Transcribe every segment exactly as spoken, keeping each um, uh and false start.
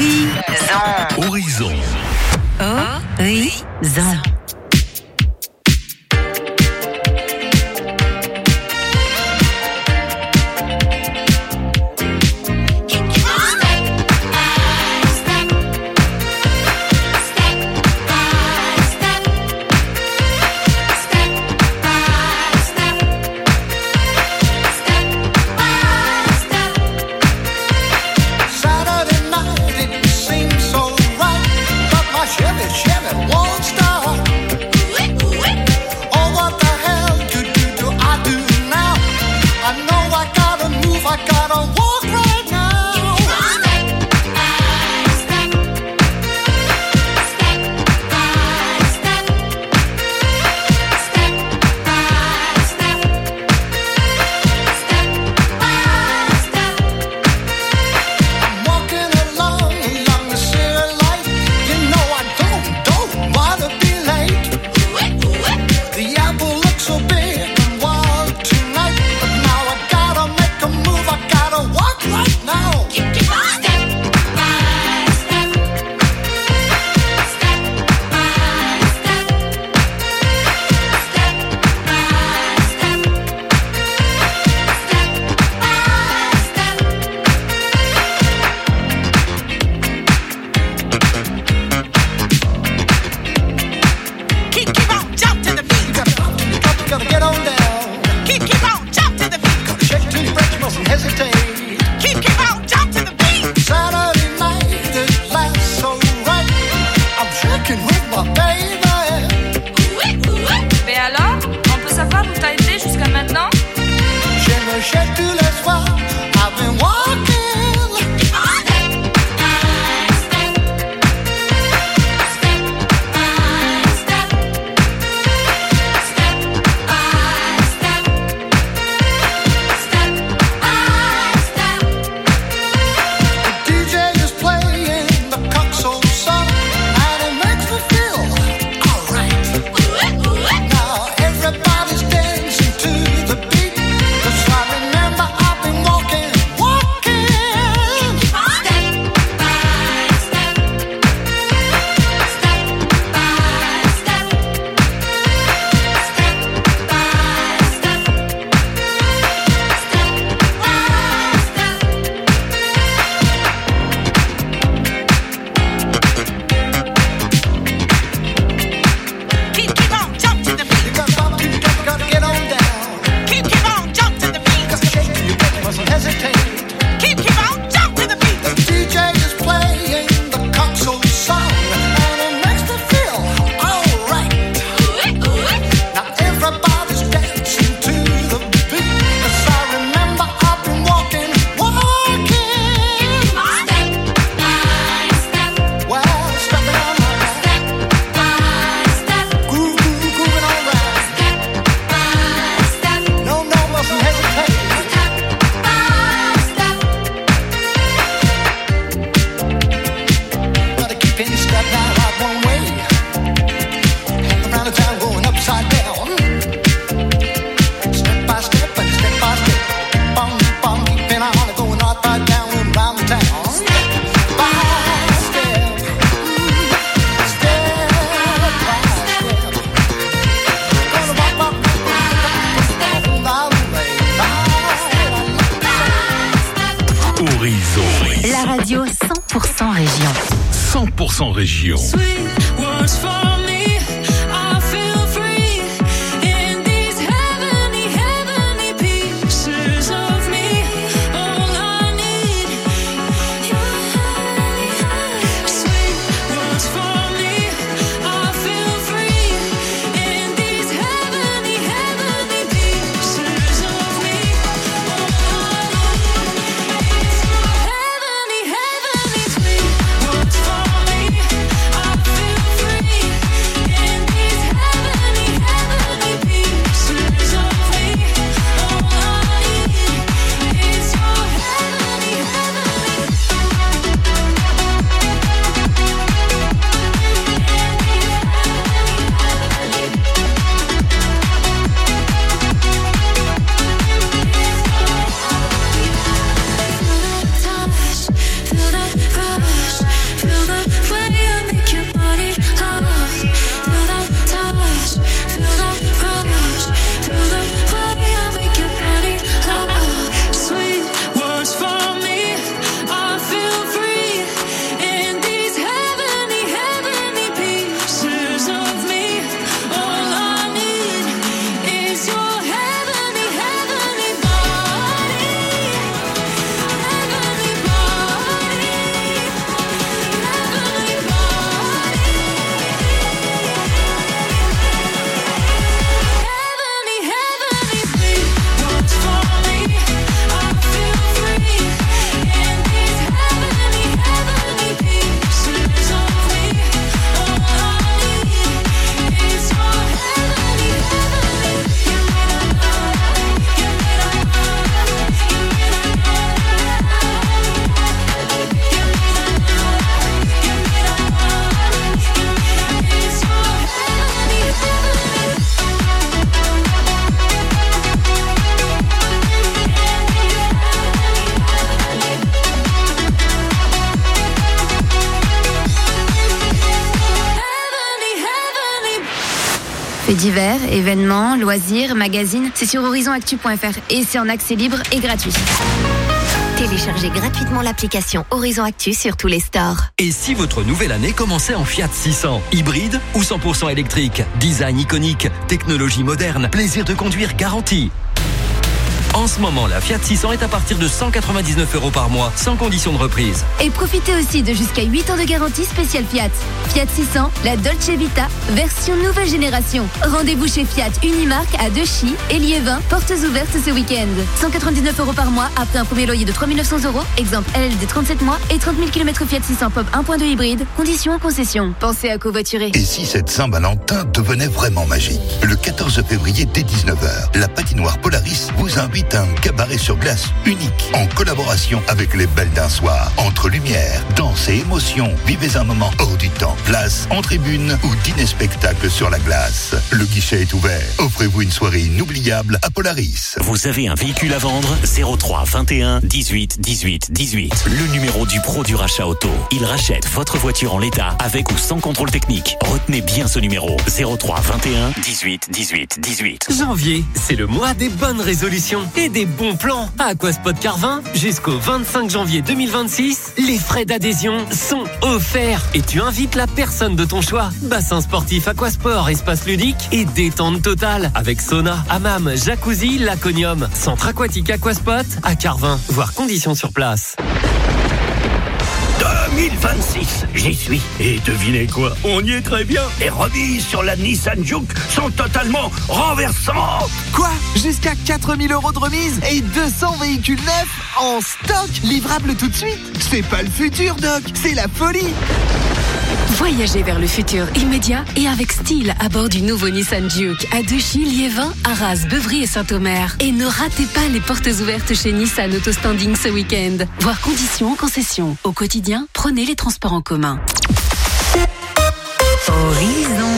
Horizon. Horizon. Horizon. Région. Free. Faits divers, événements, loisirs, magazines, c'est sur horizon actu point f r et c'est en accès libre et gratuit. Téléchargez gratuitement l'application Horizon Actu sur tous les stores. Et si votre nouvelle année commençait en Fiat six cents, hybride ou cent pour cent électrique, design iconique, technologie moderne, plaisir de conduire garanti. En ce moment, la Fiat six cents est à partir de cent quatre-vingt-dix-neuf euros par mois, sans condition de reprise. Et profitez aussi de jusqu'à huit ans de garantie spéciale Fiat. Fiat six cents, la Dolce Vita, version nouvelle génération. Rendez-vous chez Fiat Unimark à Dechy et Liévin, portes ouvertes ce week-end. cent quatre-vingt-dix-neuf euros par mois après un premier loyer de trois mille neuf cents euros. Exemple L L D trente-sept mois et trente mille kilomètres Fiat six cents Pop un point deux hybride. Conditions en concession. Pensez à covoiturer. Et si cette Saint-Valentin devenait vraiment magique? Le quatorze février dès dix-neuf heures, la patinoire Polaris vous invite à un cabaret sur glace unique en collaboration avec les Belles d'un Soir. Entre lumière, danse et émotion, vivez un moment hors du temps. Place en tribune ou dîner-spectacle sur la glace. Le guichet est ouvert. Offrez-vous une soirée inoubliable à Polaris. Vous avez un véhicule à vendre? zéro trois vingt et un dix-huit dix-huit dix-huit. Le numéro du pro du rachat auto. Il rachète votre voiture en l'état avec ou sans contrôle technique. Retenez bien ce numéro. zéro trois vingt et un dix-huit dix-huit dix-huit. Janvier, c'est le mois des bonnes résolutions et des bons plans. À Aquaspot Carvin, jusqu'au vingt-cinq janvier deux mille vingt-six, les frais d'adhésion sont offerts et tu invites la personne de ton choix. Bassin sportif Aquasport, espace ludique et détente totale avec sauna, hammam, jacuzzi, laconium. Centre aquatique Aquaspot à Carvin. Voir conditions sur place. deux mille vingt-six, j'y suis. Et devinez quoi? On y est très bien. Les remises sur la Nissan Juke sont totalement renversantes. Quoi? Jusqu'à quatre mille euros de remise et deux cents véhicules neufs en stock, livrables tout de suite. C'est pas le futur, Doc, c'est la folie. Voyagez vers le futur immédiat et avec style à bord du nouveau Nissan Juke à Dechy, Liévin, Arras, Beuvry et Saint-Omer. Et ne ratez pas les portes ouvertes chez Nissan Autostanding ce week-end. Voir conditions en concession. Au quotidien, prenez les transports en commun. Horizon.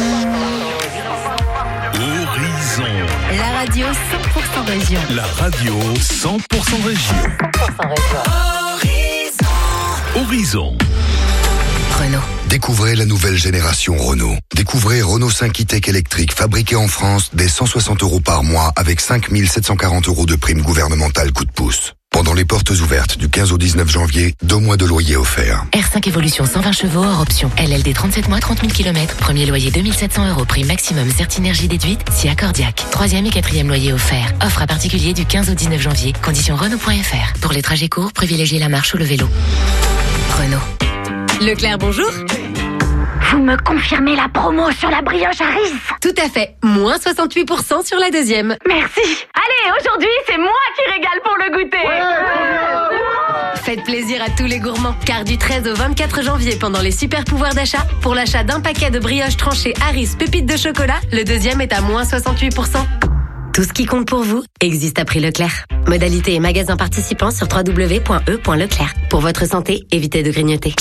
Horizon. La radio cent pour cent région. La radio cent pour cent région. cent pour cent région. Horizon. Horizon. Renault. Découvrez la nouvelle génération Renault. Découvrez Renault cinq e-Tech électrique fabriqué en France dès cent soixante euros par mois avec cinq mille sept cent quarante euros de prime gouvernementale coup de pouce. Pendant les portes ouvertes du quinze au dix-neuf janvier, deux mois de loyer offerts. R cinq Evolution cent vingt chevaux hors option. L L D trente-sept mois, trente mille kilomètres. Premier loyer deux mille sept cents euros. Prime maximum Certinergie déduite si accordiaque. Troisième et quatrième loyer offert. Offre à particulier du quinze au dix-neuf janvier. Conditions Renault point F R. Pour les trajets courts, privilégiez la marche ou le vélo. Renault. Leclerc, bonjour. Vous me confirmez la promo sur la brioche Harris? Tout à fait. Moins soixante-huit pour cent sur la deuxième. Merci. Allez, aujourd'hui, c'est moi qui régale pour le goûter. Ouais. Faites plaisir à tous les gourmands, car du treize au vingt-quatre janvier, pendant les super pouvoirs d'achat, pour l'achat d'un paquet de brioches tranchées Harris pépites de chocolat, le deuxième est à moins soixante-huit pour cent. Tout ce qui compte pour vous existe à prix Leclerc. Modalité et magasins participants sur w w w point e point leclerc. Pour votre santé, évitez de grignoter.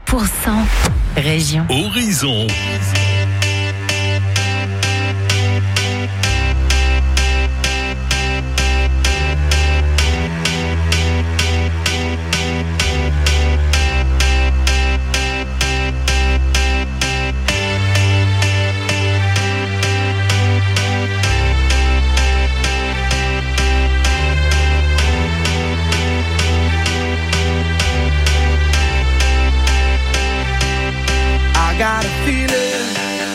pour cent région. Horizon. Got a feeling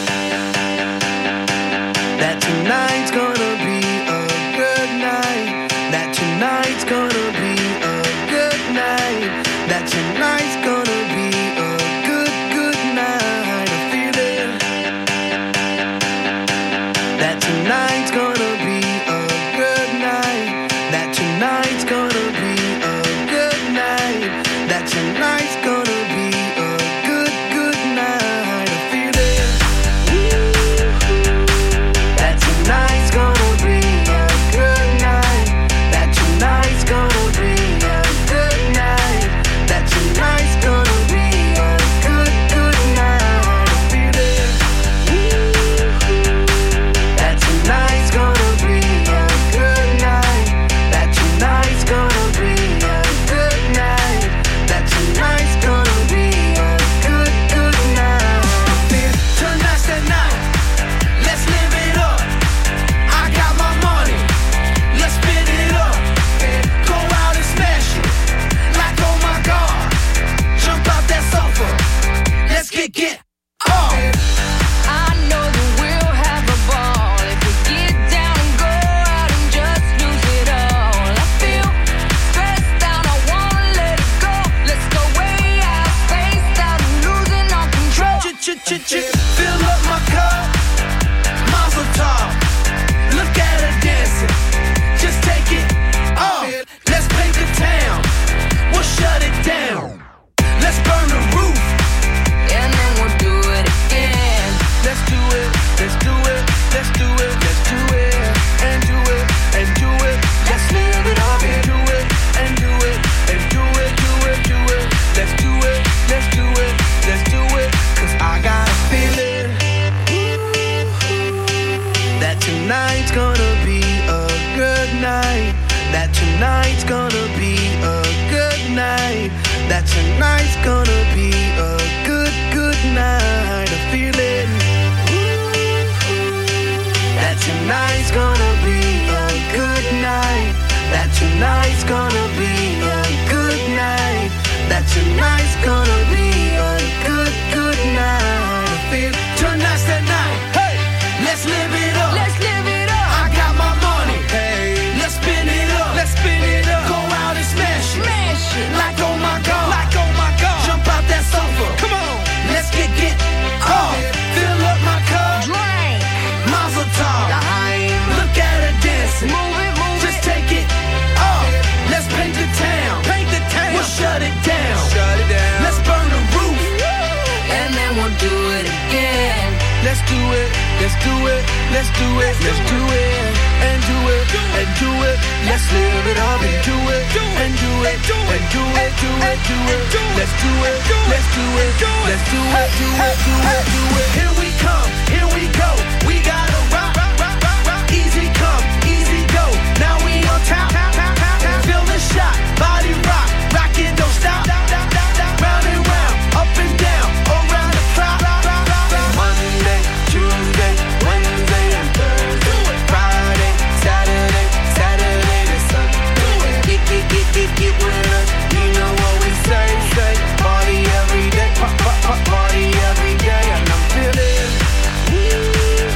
that tonight's gonna be a good night. That tonight's gonna be a good night. That tonight's gonna be a good, good night. A feeling that tonight's gonna be a good night. That tonight's gonna be a good night. That tonight's gonna be a good, good night. Tonight's gonna be a good night. That tonight's gonna be a good night. That tonight's gonna be a good, good night. I feel it. That tonight's gonna be a good night. That tonight's gonna be a good night. That tonight's gonna be a good, good night. I feel tonight's the night. Let's live it up. I got my money, let's spin it up. Go out and smash it, like oh my God. Jump out that sofa, let's kick it off. I know that we'll have a ball if we get down and go out and just lose it all. I feel stressed out, I wanna let it go. Let's go way out, spaced out and losing all control. Fill up my cup, Mazel tov. Look at her dancing, just take it off. Let's paint the town, we'll shut it down. Let's burn the roof, and then we'll do it again. Let's do it, let's do it, let's do it, let's do it, and do it, and do it. Let's live it up and do it, and do it, and do it, do it, do it. Let's do it, let's do it, let's do it. Cause I got a feeling that tonight's gonna be a good night. That tonight's gonna be a good night. That tonight's gonna be a good, good night. A feeling that tonight's gonna be a good night. That tonight's gonna be a good night. That tonight's gonna be a good, good night. I feel tonight's the night. Hey, let's live it up. Let's live it up. I got my money. Hey, let's spin it up. Let's spin it up. Go out and smash it. Smash it. Like oh my God. Like oh my God. Jump out that sofa. Come on. Let's get get off. Fill up my cup. Drink. Mazel tov. Look at her dancing. Move it, move Just it. take it off. Let's paint the town. Paint the town. We'll shut it down. Shut it down. Let's burn the roof. And then we'll do it again. Let's do it, let's do it, let's do it, let's do it, and do it, and do it. Let's live it up and do it, and do it, and do it, do it, do it. Let's do it, let's do it, let's do it, do it, do it, do it. Here we come, here we go. We gotta rock, rock, rock, rock, rock. Easy come, easy go. Now we on top, feel the shot, body rock, rock it, don't stop. Round and round, up and down, around the clock. Monday, Tuesday, Wednesday, and Thursday. Friday, Saturday, Saturday to Sunday. Get, get, get, get, get with us. You know what we say, say. Party every day, pop, pop, pop, party every day. And I'm feeling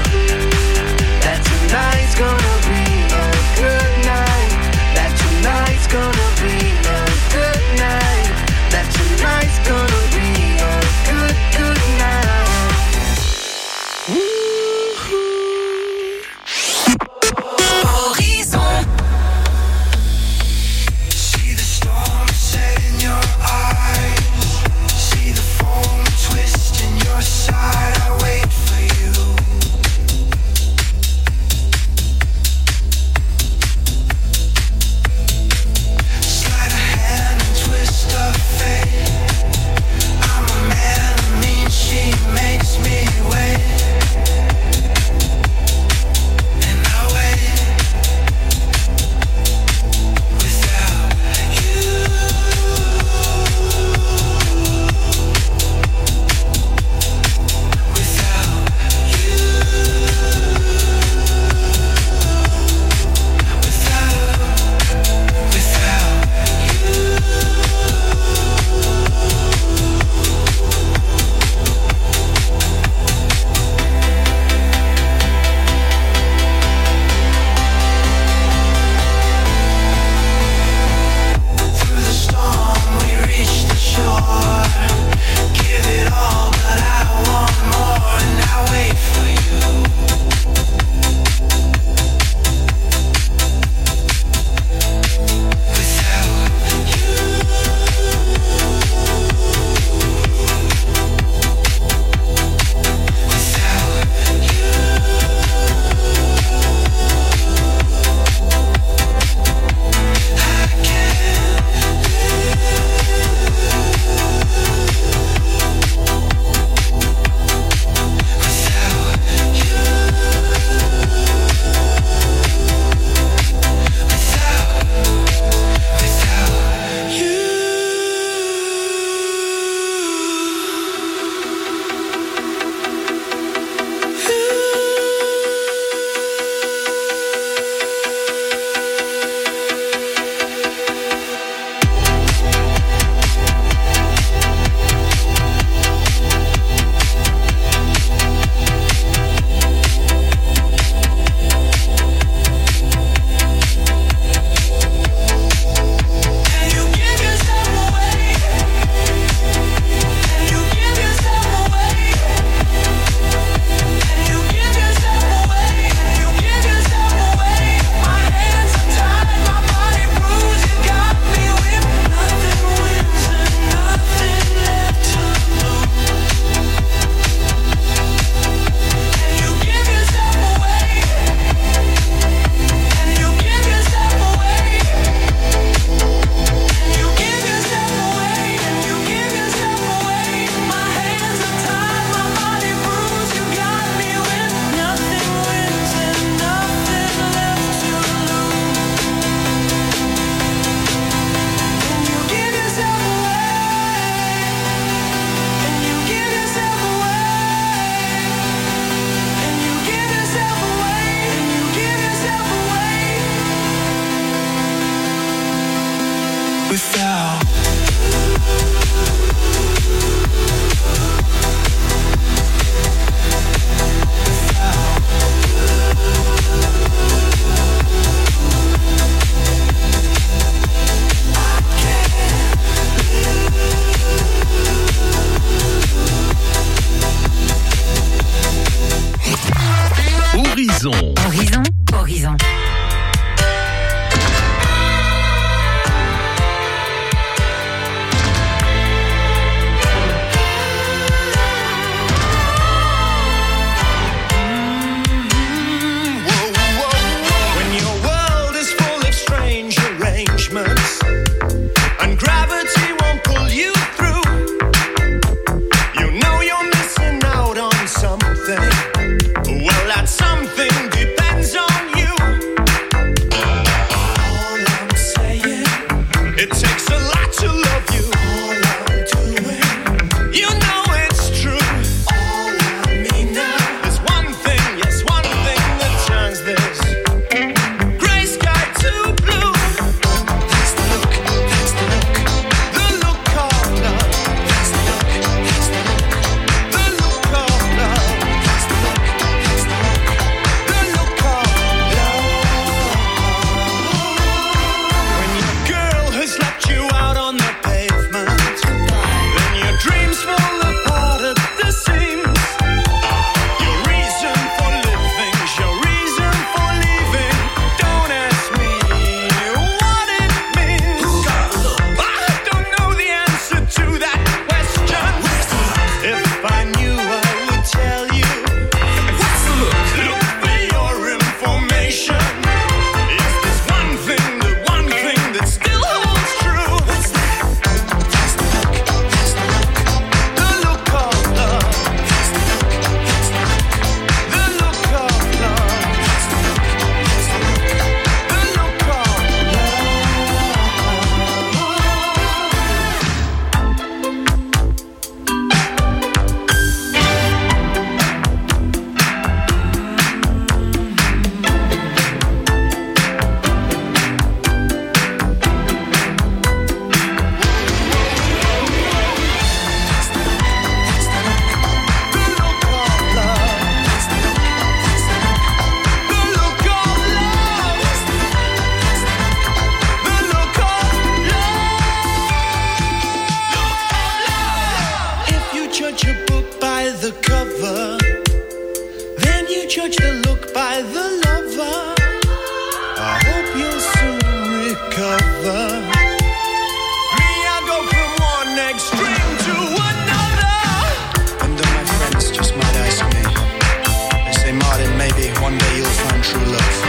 cover. Me, I go from one extreme to another. And then my friends just might ask me. They say, Martin, maybe one day you'll find true love.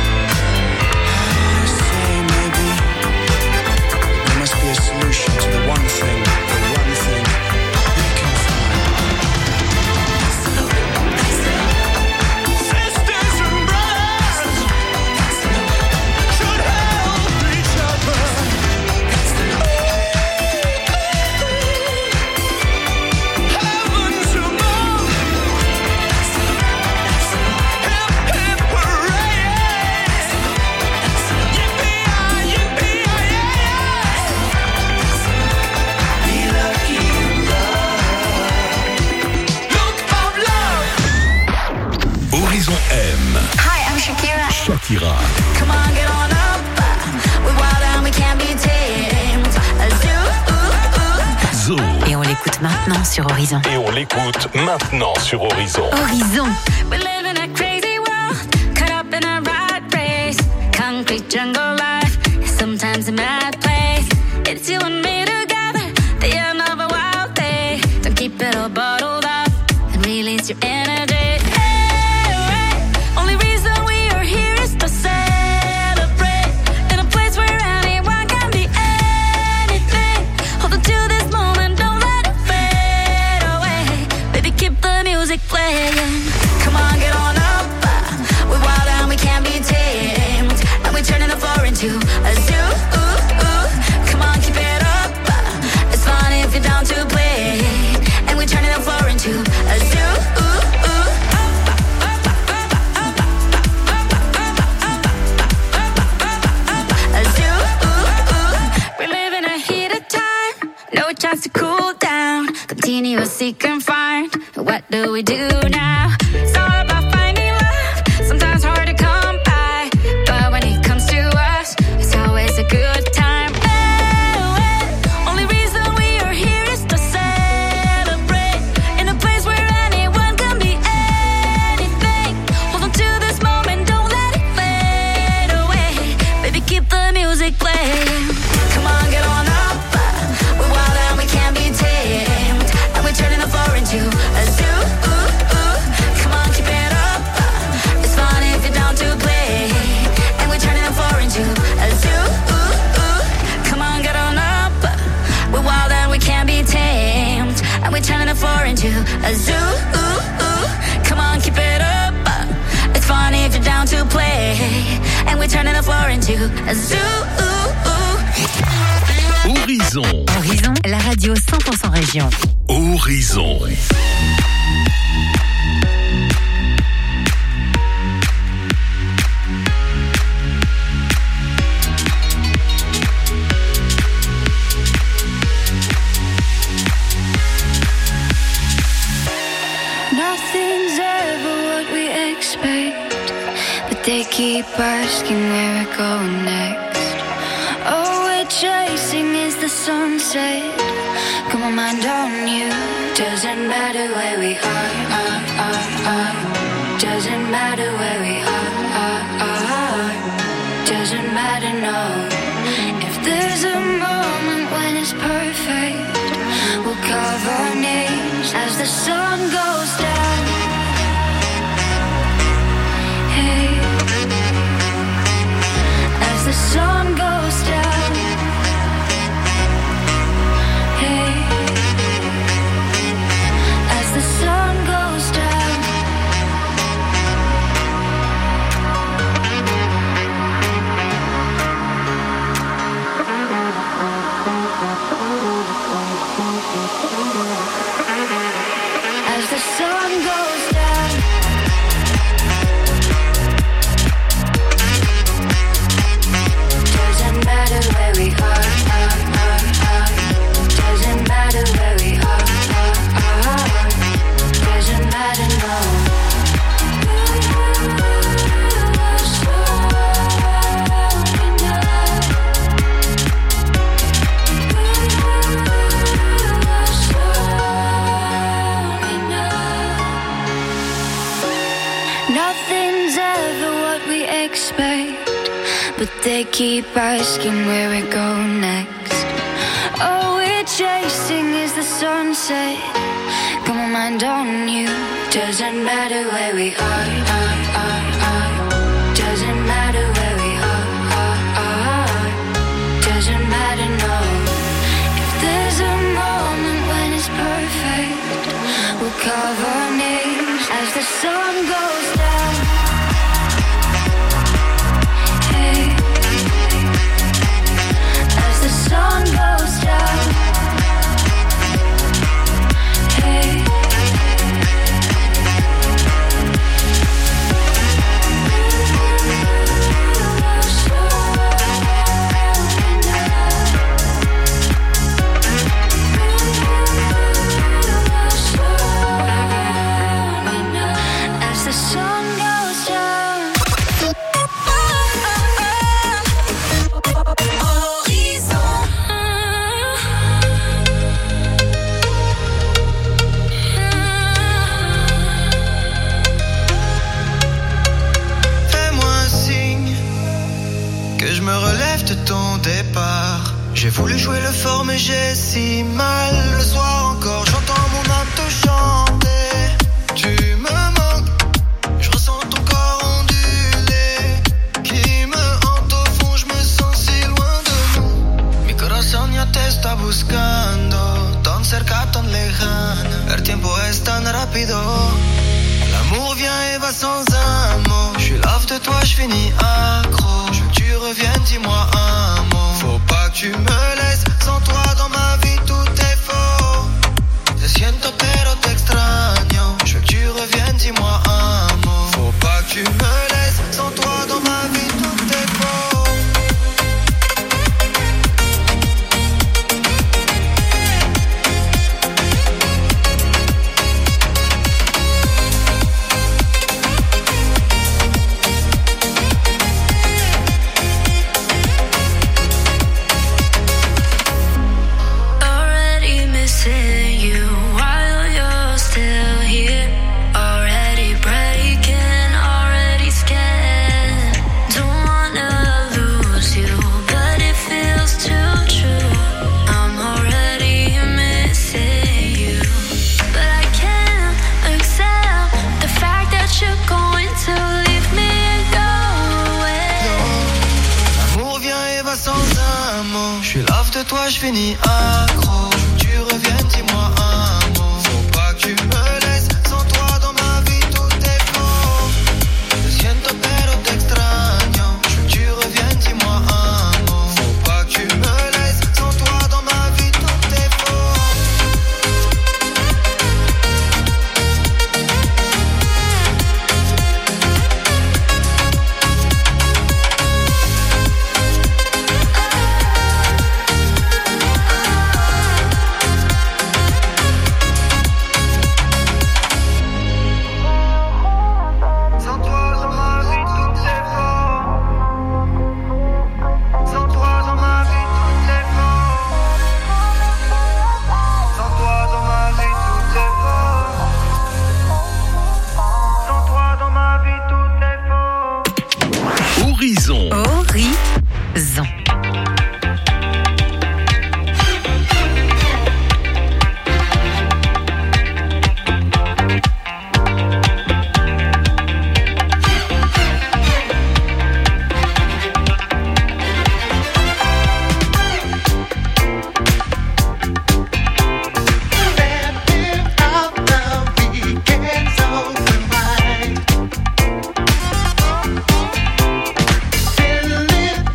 I say maybe there must be a solution to the one thing, the one thing we can find. Sisters and brothers should help each other. Heavens above. Hip, hip, hooray. Yippee-yi, yippee-yi-yi. Be lucky in love. Look of love. Horizon M. Hi, I'm Shakira. Shakira. Come on, get on up. We're wild and we can't be tamed. Zoo. Et on l'écoute maintenant sur Horizon. Et on l'écoute maintenant sur Horizon. Horizon. We live in a crazy world, caught up in a rat race. Concrete jungle life, sometimes a mad place. It's you and me together, the end of a wild day. Don't keep it all bottled up and release your energy. Hey, right. Only reason we are here is to celebrate. In a place where anyone can be anything. Hold on to this moment, don't let it fade away. Baby, keep the music playing. Come on, get on up. We're wild and we can't be tamed. And we're turning the floor into a zoo. Come on, keep it up. It's fun if you're down to play. And we're turning the floor into a zoo. A zoo. We live in a heated time. No chance to cool down. Continuous seek and find. What do we do now? It's all about finding love. Sometimes hard to come by. But when it comes to us, it's always a good time. Oh, oh. Only reason we are here is to celebrate. In a place where anyone can be anything. Hold on to this moment, don't let it fade away. Baby, keep the music playing. Come on, get on up. We're wild and we can't be tamed. And we're turning the floor into a zoo. Come on, keep it up. It's fun if you're down to play. And we're turning the floor into a zoo. Come on, get on up. We're wild and we can't be tamed. And we're turning the floor into a zoo. Come on, keep it up. It's fun if you're down to play. And we're turning the floor into a zoo. Horizon. Horizon, la radio cent pour cent région. Horizon. Nothing's ever what we expect, but they keep asking where we're going next. All we're chasing is the sunset. Got my mind on you. Doesn't matter where we are, are, are, are. Doesn't matter where we are, are, are. Doesn't matter, no. If there's a moment when it's perfect, we'll carve our names as the sun goes down. Hey, as the sun goes down. Hey, as the sun goes down. As the sun goes down. Doesn't matter where we are, are, are, are. Doesn't matter where we are, are, are. Doesn't matter, no. but they keep asking where we go next. All we're chasing is the sunset. Got my mind on you. Doesn't matter where we are, are, are, are. Doesn't matter where we are, are, are. Doesn't matter, no. If there's a moment when it's perfect, we'll carve our names as the sun goes down. Hey, as the sun goes down. Hey. Ton départ, j'ai voulu jouer le fort mais j'ai si mal. Le soir encore j'entends mon âme te chanter. Tu me manques, je ressens ton corps ondulé qui me hante au fond, je me sens si loin de nous. Mi corazón ya te está buscando, tan cerca, tan lejana. El tiempo es tan rápido. L'amour vient et va sans un mot. Je suis love de toi, je finis accro. Je veux que tu reviennes, dis-moi un mot. Faut pas que tu me laisses, sans toi dans ma vie tout est faux. Te siento pero te extraño. Je veux que tu reviennes, dis-moi un mot. Faut pas que tu me laisses, sans toi dans ma vie tout est faux. Toi je finis accro. Tu reviens, dis-moi un mot. Faut pas que tu me laisses, sans toi dans ma vie tout est faux. Te siento pero te extraño. Je veux que tu reviennes, dis-moi un mot. Faut pas que tu me laisses, sans toi dans ma vie tout est faux. Horizon. Horizon. Feeling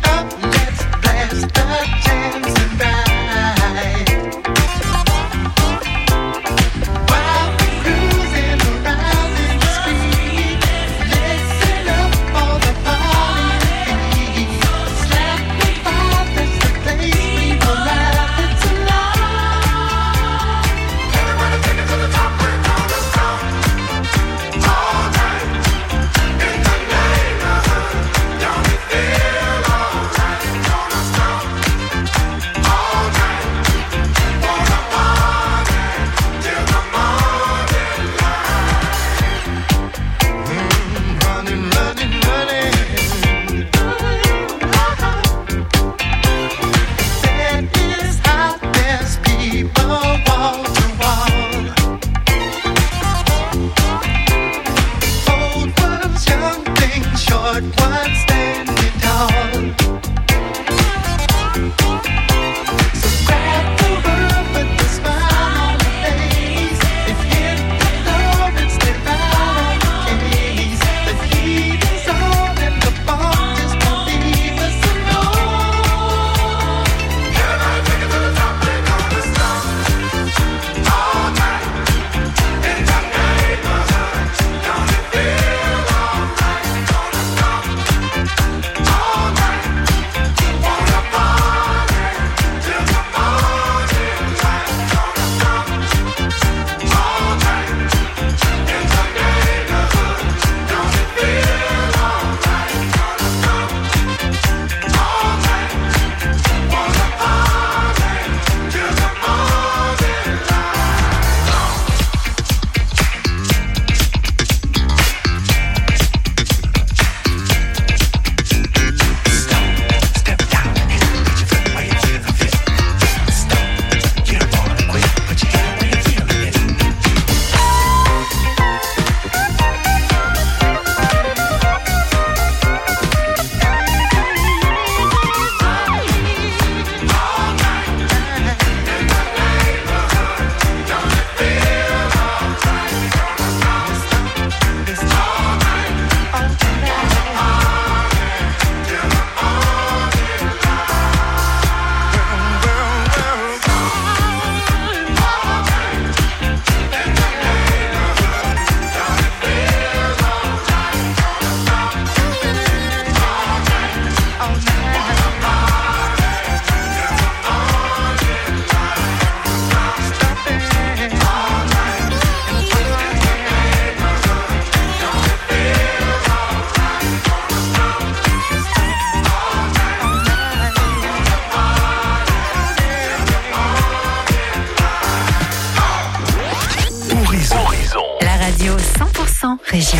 Région.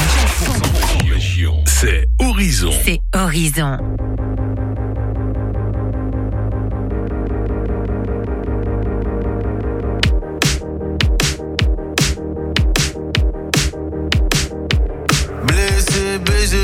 Région. C'est Horizon. C'est Horizon. Blessé, baisé,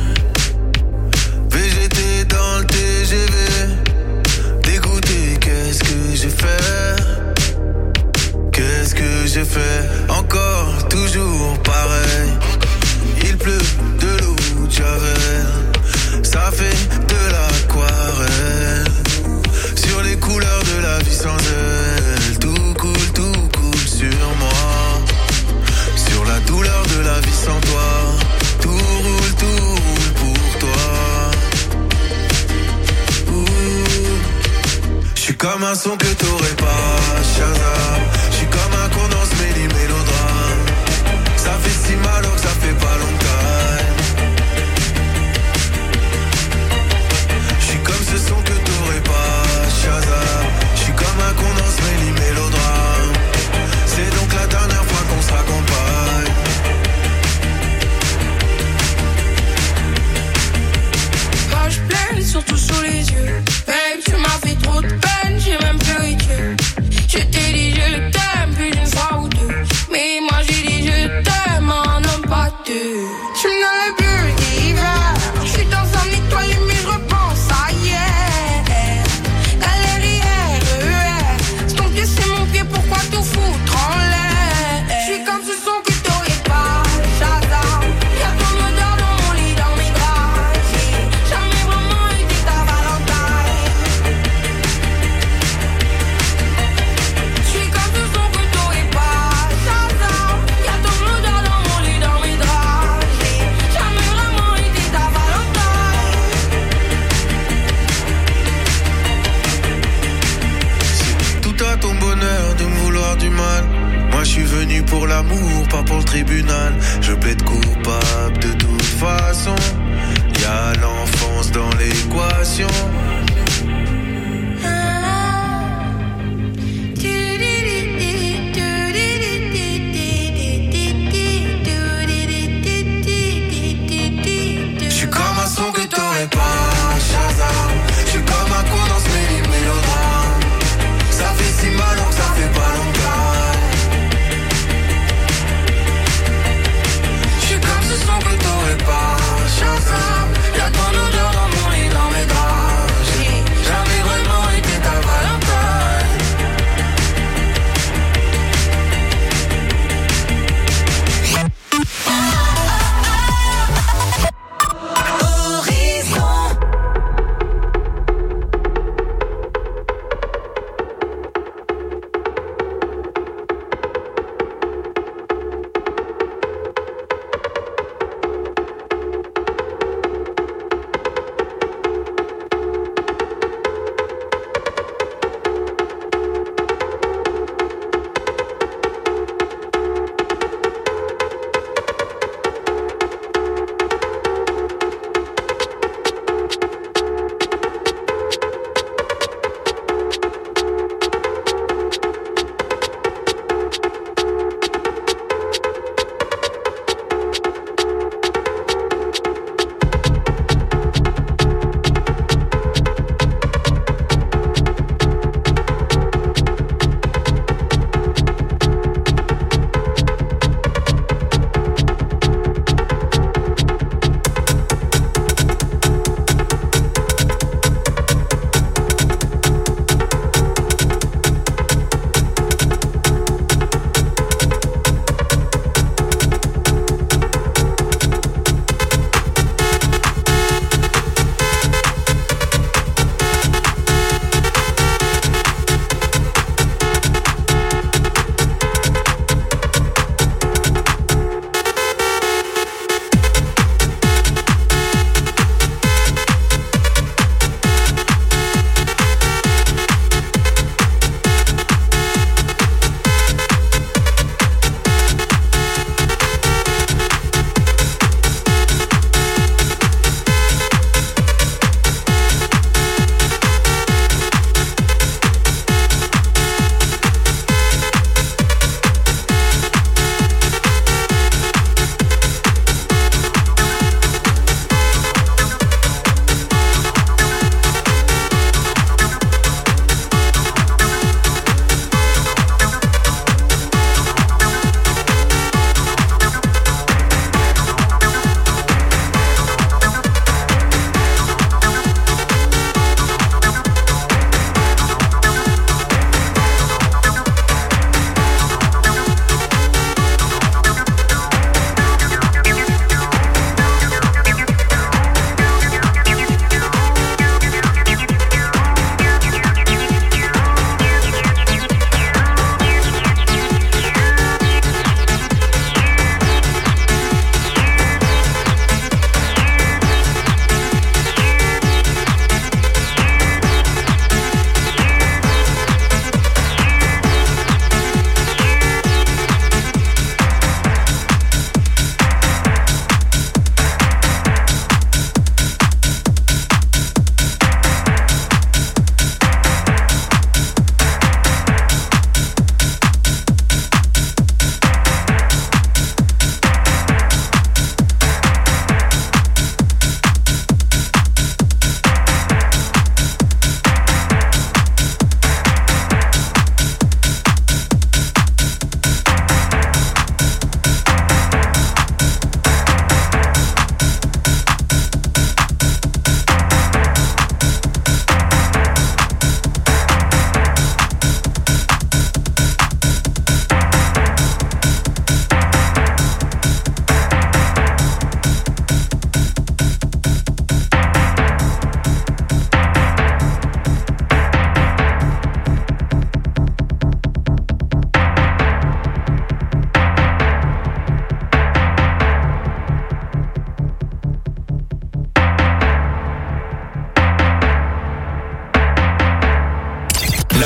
V G T dans le T G V. Dégoûté, qu'est-ce que j'ai fait? Qu'est-ce que j'ai fait? Encore, toujours pareil. Il pleut de l'eau de Javel. Ça fait de l'aquarelle. Sur les couleurs de la vie sans elle. Tout coule, tout coule sur moi. Sur la douleur de la vie sans toi. Tout roule, tout roule pour toi. J'suis comme un son que t'aurais pas, Shazam. J'suis comme un condensé méli mélodrame. Ça fait si mal alors que ça fait pas longtemps. J'suis comme ce son que t'aurais pas, Shazam. J'suis comme un condensé méli mélodrame. C'est donc la dernière fois qu'on se raccompagne. Moi je pleine, surtout sous les yeux. Babe, tu m'as fait trop de peine, j'ai même pleuré Dieu. Je t'ai dit je t'aime plus d'une fois ou deux. Mais moi j'ai dit je t'aime en homme pas deux. Tu me donnes le bleu d'hiver. Je suis dans un étoile mais je repense à hier. Galère R E R. Ton pied c'est mon pied, pourquoi tout foutre en l'air? Je suis comme ce son que t'aurais pas, Shazam. Y'a ton odeur dans mon lit, dans mes draps. J'ai jamais vraiment été ta Valentine. Je suis comme ce son que t'aurais pas, Shazam. Y'a ton odeur dans mon lit, dans mes draps. J'ai jamais vraiment été ta Valentine. Tout à ton bonheur de me vouloir du mal. Moi je suis venu pour l'amour, pas pour le tribunal. Je plaide coupable de toute façon. Y'a l'enfance dans l'équation. Je suis comme un son que t'aurais pas, Shazam. Je suis comme un con dans ce méli mélodrame. Ça fait si mal alors que ça fait pas longtemps. Je suis comme ce son que t'aurais pas, Shazam. Y'a ton odeur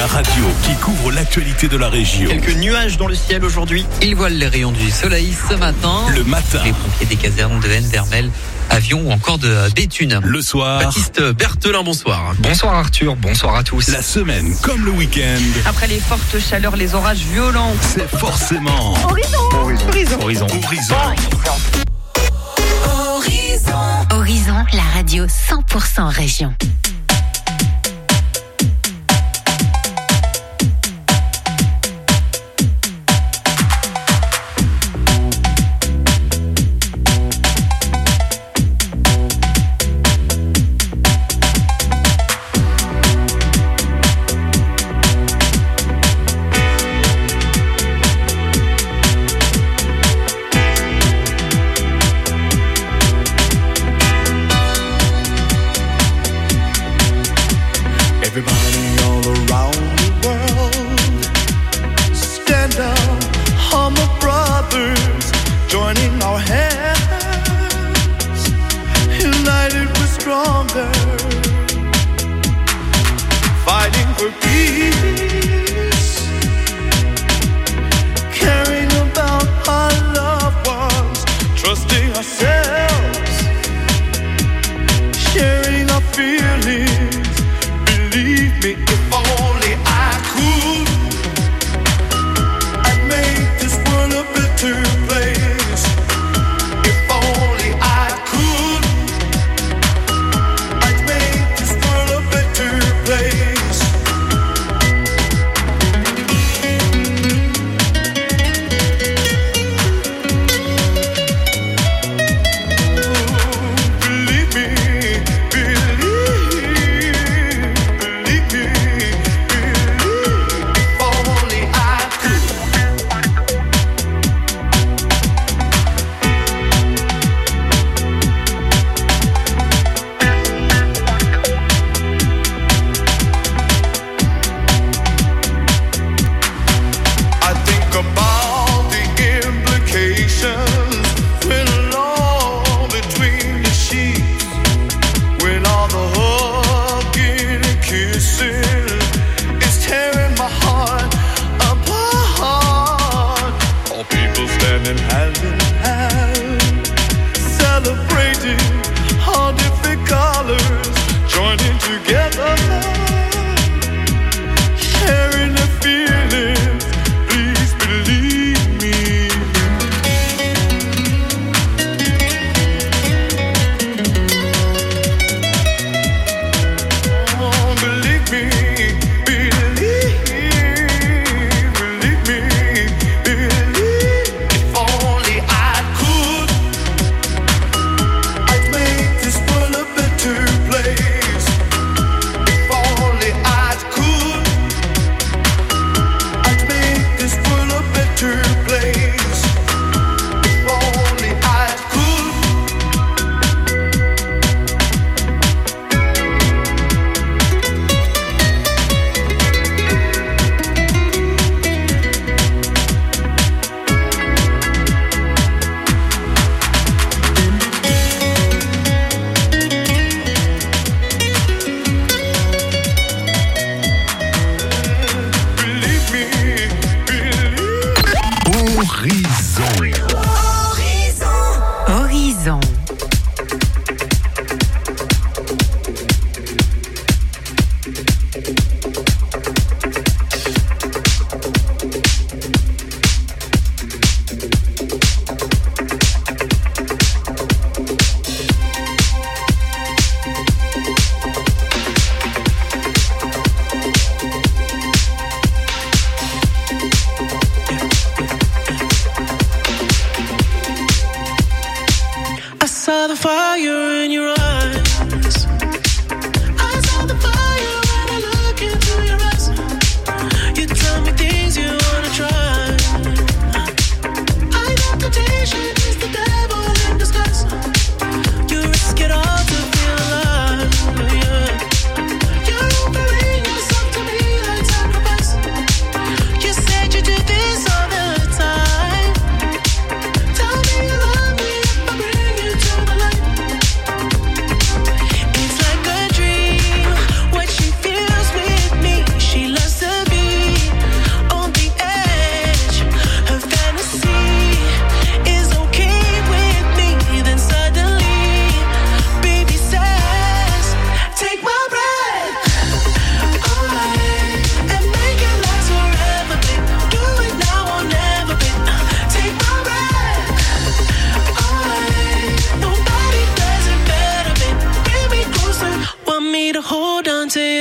La radio qui couvre l'actualité de la région. Quelques nuages dans le ciel aujourd'hui. Ils voilent les rayons du soleil ce matin. Le matin. Les pompiers des casernes de Haine, d'Hermel, Avion ou encore de Béthune. Le soir. Baptiste Berthelin, bonsoir. Bonsoir Arthur, bonsoir à tous. La semaine comme le week-end. Après les fortes chaleurs, les orages violents. C'est forcément Horizon. Horizon. Horizon. Horizon. Horizon. Horizon, la radio cent pour cent région. Everybody all around the world, stand up, humble brothers, joining our hands, united we're stronger, fighting for peace, caring about our loved ones, trusting ourselves, sharing our feelings. Believe me, if only I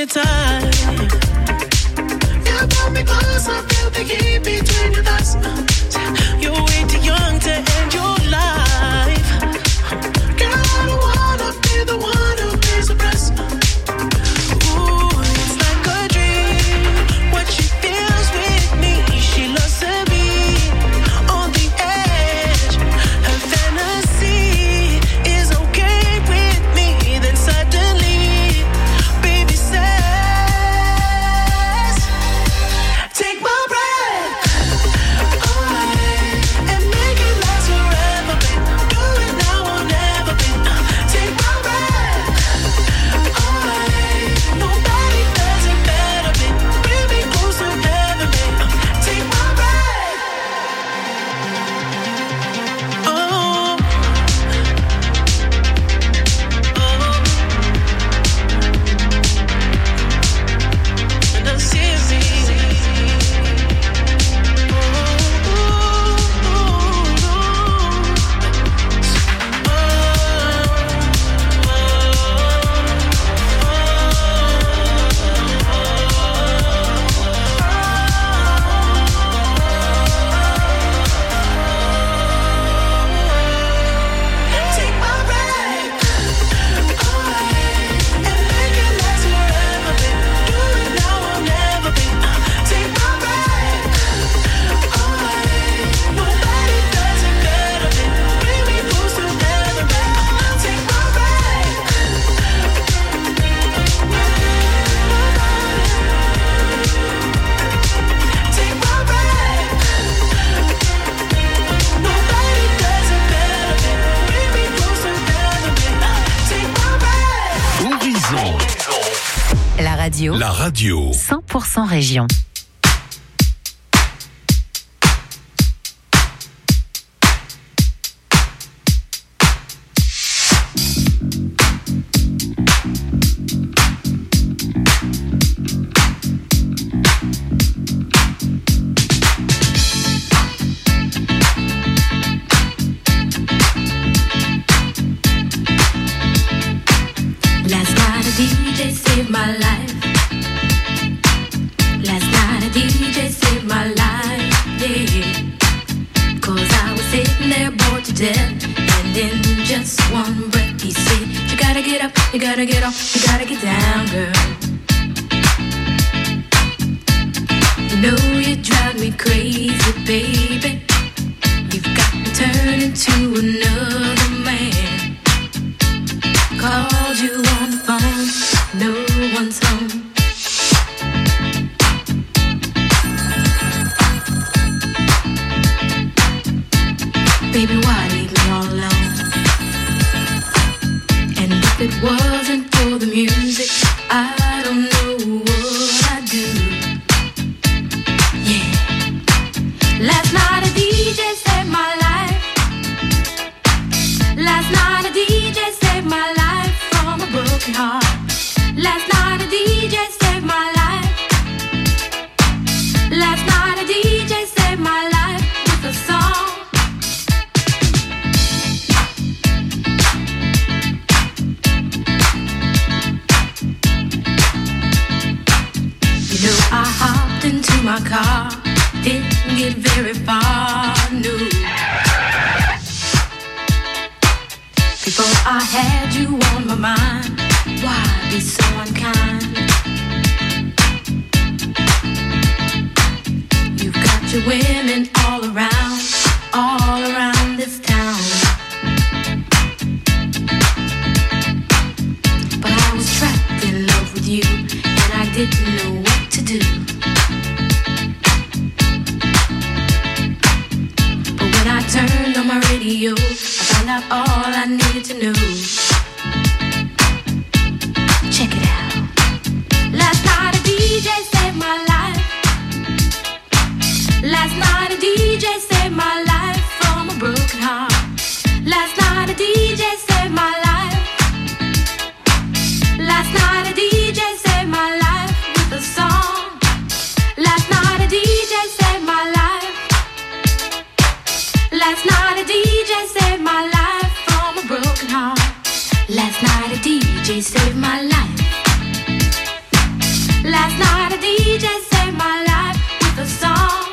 me tight. You pull me close, I feel the heat between your thighs. You're way too young to end your life. Girl, I don't wanna be the one who pays the price. Ooh, it's like a dream. What she feels with me, she loves to be on the edge. Her fantasy is okay with me. Then suddenly, baby says, take my breath away and make it last forever, babe. Do it now or never, babe. Take my breath away. Nobody does it better, babe. Bring me close to heaven, babe. Take my breath. Oh, oh, and I see take my breath away and make it last forever, babe. Do it now or never, babe. Take my breath away. Nobody does it better, babe. Bring me close to heaven, babe. Take my breath. Take my breath. Nobody does it better, babe. Bring me close to heaven, babe. Take my breath. Horizon. La radio. La radio. cent pour cent région. Last night a D J saved my life. Last night a D J saved my life, yeah. Cause I was sitting there bored to death. And in just one breath he said, you gotta get up, you gotta get off, you gotta get down, girl. You know you drive me crazy, baby. You've got me turning to another man. Called you on the phone, no one's home. Baby, why leave me all alone? And if it wasn't for the music, I don't know what I'd do. Yeah. Last night a D J saved my life. Last night a D J saved my life from a broken heart. Last night a D J saved my life. Last night a D J saved my life with a song. You know I hopped into my car, didn't get very far, no. Before I had you on my mind, why be so unkind? You've got your women all around, all around this town. But I was trapped in love with you, and I didn't know what to do. But when I turned on my radio, I found out all I needed to know. Check it out. Last night a D J saved my life. Last night a D J saved my life from a broken heart. Last night a D J saved my life. Last night a D J saved my life with a song. Last night a D J saved my life. Last night a D J saved my life from a broken heart. Last night a D J saved my life. Last night a D J saved my life with a song.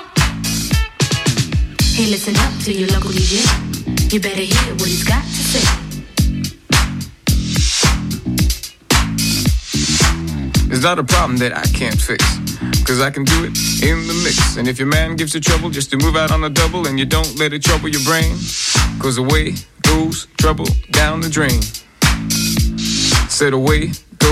Hey, listen up to your local D J. You better hear what he's got to say. It's not a problem that I can't fix, cause I can do it in the mix. And if your man gives you trouble just to move out on a double, and you don't let it trouble your brain, cause away goes trouble down the drain. Said away